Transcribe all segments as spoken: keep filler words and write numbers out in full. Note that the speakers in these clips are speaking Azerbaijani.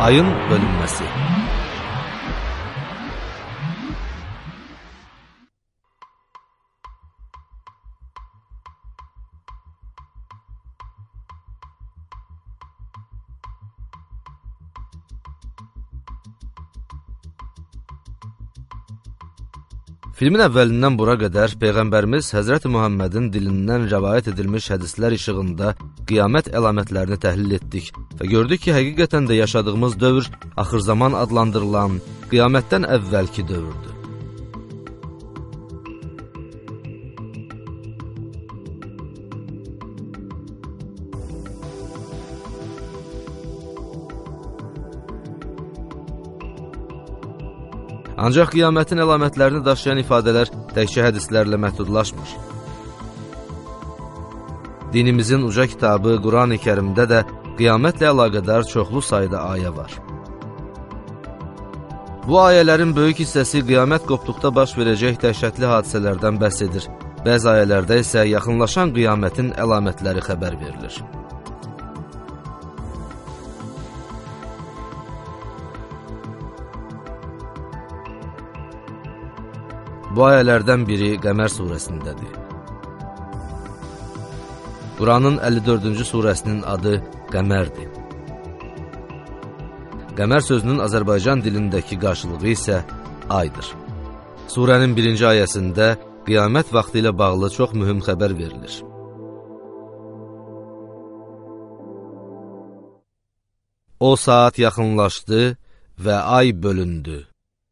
Ayın bölünməsi. Filmin əvvəlindən bura qədər Peyğəmbərimiz Həzrəti Muhammedin dilindən rəvayət edilmiş hədislər işığında qiyamət əlamətlərini təhlil etdik və gördük ki, həqiqətən də yaşadığımız dövr axır zaman adlandırılan qiyamətdən əvvəlki dövrdür. Ancaq qiyamətin əlamətlərini daşıyan ifadələr təkcə hədislərlə məhdudlaşmır. Dinimizin uca kitabı Quran-ı Kərimdə də qiyamətlə əlaqədar çoxlu sayda ayə var. Bu ayələrin böyük hissəsi qiyamət qopduqda baş verəcək dəhşətli hadisələrdən bəhs edir. Bəzi ayələrdə isə yaxınlaşan qiyamətin əlamətləri xəbər verilir. Bu ayələrdən biri Qəmər surəsindədir. Quranın əlli dördüncü surəsinin adı Qəmərdir. Qəmər sözünün Azərbaycan dilindəki qarşılığı isə aydır. Surənin birinci ayəsində qiyamət vaxtı ilə bağlı çox mühüm xəbər verilir. O saat yaxınlaşdı və ay bölündü.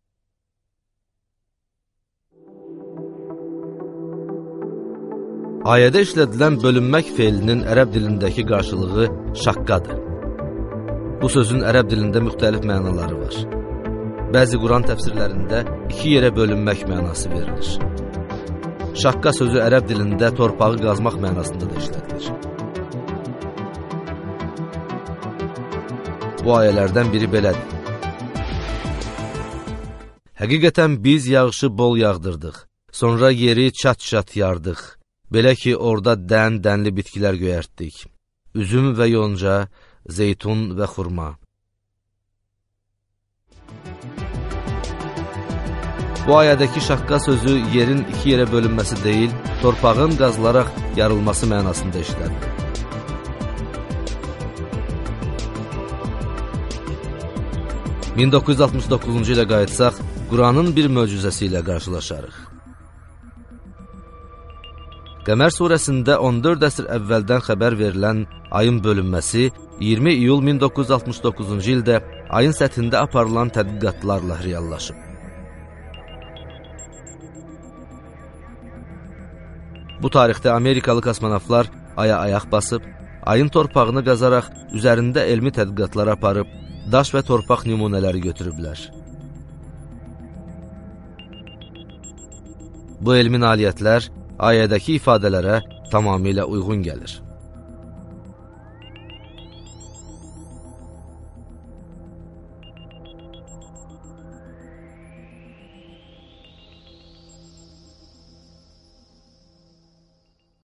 Ayədə işlədilən bölünmək feilinin ərəb dilindəki qarşılığı şaqqadır. Bu sözün ərəb dilində müxtəlif mənaları var. Bəzi Quran təfsirlərində iki yerə bölünmək mənası verilir. Şaqqa sözü ərəb dilində torpağı qazmaq mənasında da işlədilir. Bu ayələrdən biri belədir. Həqiqətən biz yağışı bol yağdırdıq, sonra yeri çat-çat yardıq. Belə ki, orada dən-dənli bitkilər göyərtdik. Üzüm və yonca, zeytun və xurma. Bu ayədəki şaqqa sözü yerin iki yerə bölünməsi deyil, torpağın qazılaraq yarılması mənasında işlədir. min doqquz yüz altmış doqquzuncu ilə qayıtsaq, Quranın bir möcüzəsi ilə qarşılaşarıq. Qəmər surəsində on dörd əsr əvvəldən xəbər verilən ayın bölünməsi iyirmi iyul min doqquz yüz altmış doqquzuncu ildə ayın səthində aparılan tədqiqatlarla reallaşıb. Bu tarixdə Amerikalı kosmonavtlar aya ayaq basıb, ayın torpağını qazaraq üzərində elmi tədqiqatlar aparıb, daş və torpaq nümunələri götürüblər. Bu elmi nailiyyətlər ayədəki ifadələrə tamamilə uyğun gəlir.